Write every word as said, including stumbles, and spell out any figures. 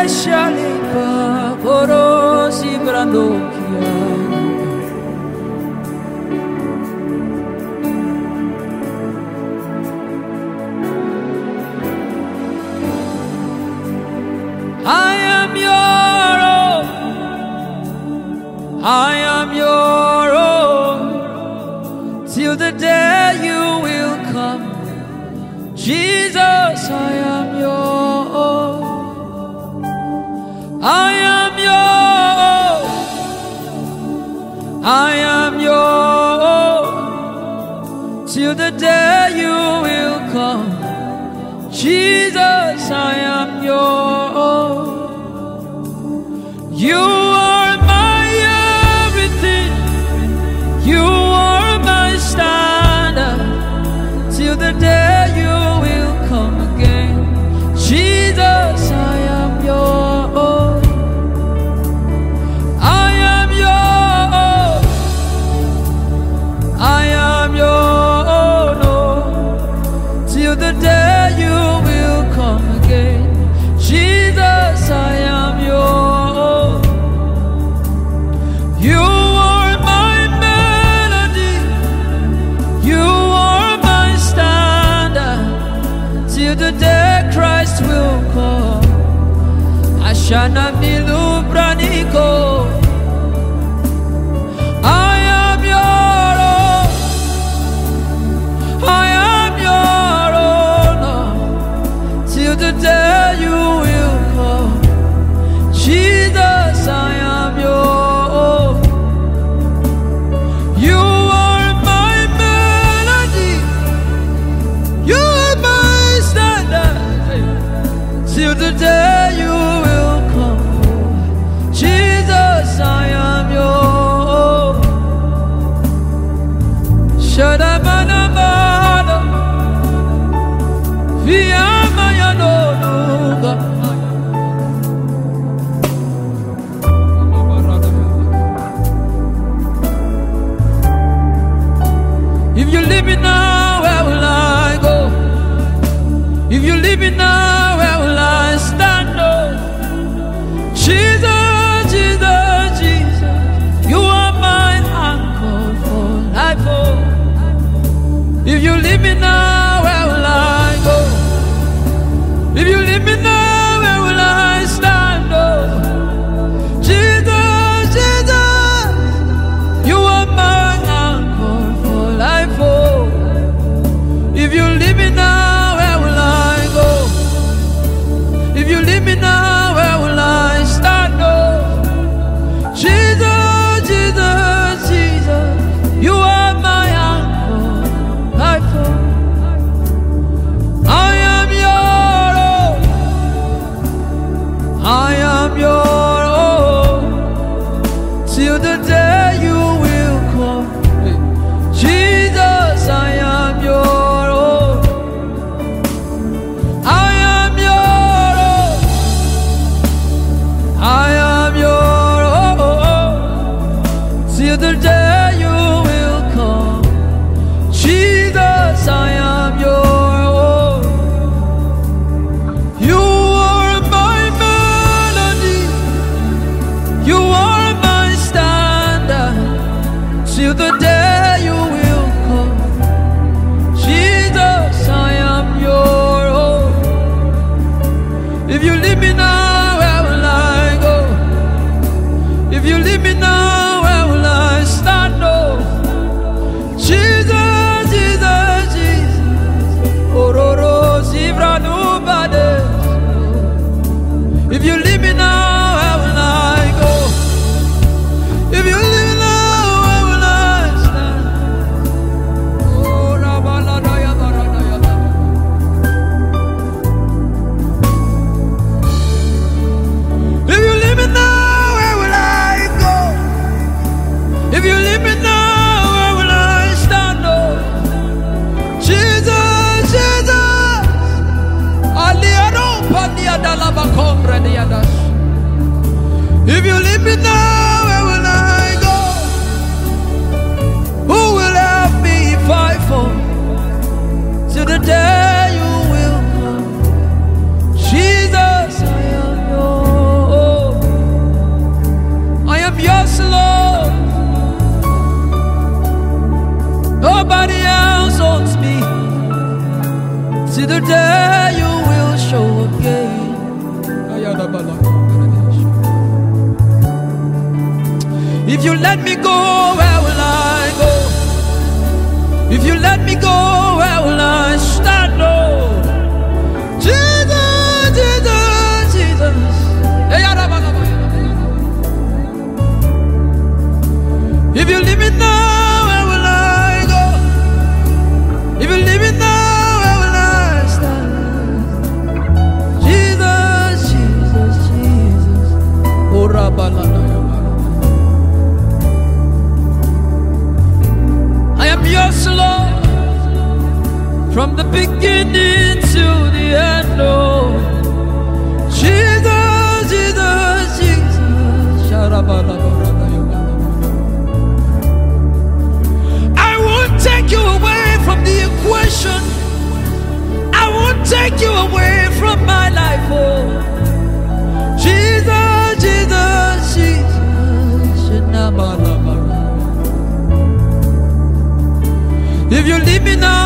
shalipa porosi brandokia. I am your own. I am your own till the day you will come. Jesus, I am your own. I am your own. I am your own till the day you will come. Jesus, I am your own. You are my everything. You are my standard till the day you will come again. Jesus, I am your own. I am your own. I am your own, oh, till the day you will come again. Jesus, I am your own. You are my melody. You are my standard till the day Christ will come. Ashana milu braniko. I am your own. I am your own, oh, till the day you will come. Jesus, I am your own. You are my melody. You are my standard till the day you will come. Jesus, I am your own. Shadamanamana Viyamayanuga. If you leave me now, where will I go? If you leave me now, where will I stand? Oh, Jesus, Jesus, Jesus, you are my anchor for life. Oh, if you leave me now, where will I go? If you leave me now, where will I stand? Oh, Jesus, Jesus, you are my anchor for life. Oh, if you leave me now, where will I go? If you leave me now, where will I stand? Oh, Jesus, Jesus, Jesus, you are my anchor, life. Oh, I am your own. I am your own till the day you will come. Jesus, I am your own. I am your own. I am your own till the day you will come. Jesus, I am your own. You are my melody. You are my standard till the day you will come. Jesus, I am your own. If you leave me now, where will I go? If you leave me now, where will I stand? Oh, Jesus, Jesus, Jesus, ororo sibranu bades. If you leave me now, where will I go? If you leave me now, where will I stand? Oh, rabaladaya baradaya. If you leave me now, where will I go? If you leave me now, where will I stand? Oh, Jesus, Jesus, aliado padiadalaba kombre diadas. If you leave me now, where will I go? Who will help me if I fall? Till the day you will come. Jesus, I am yours. See the day you will show again. If you let me go, where will I go? If you let me go, where will I stand, Lord? Jesus, Jesus, Jesus. If you leave me now, where will I go? If you leave me now, where will I stand? Jesus, Jesus, Jesus. Oh, Rabbalana. I am yours, Lord, from the beginning to the end, oh. Jesus, Jesus, Jesus. I won't take you away from the equation. I won't take you away from my life, oh. Jesus, Jesus, Jesus. If you leave me now,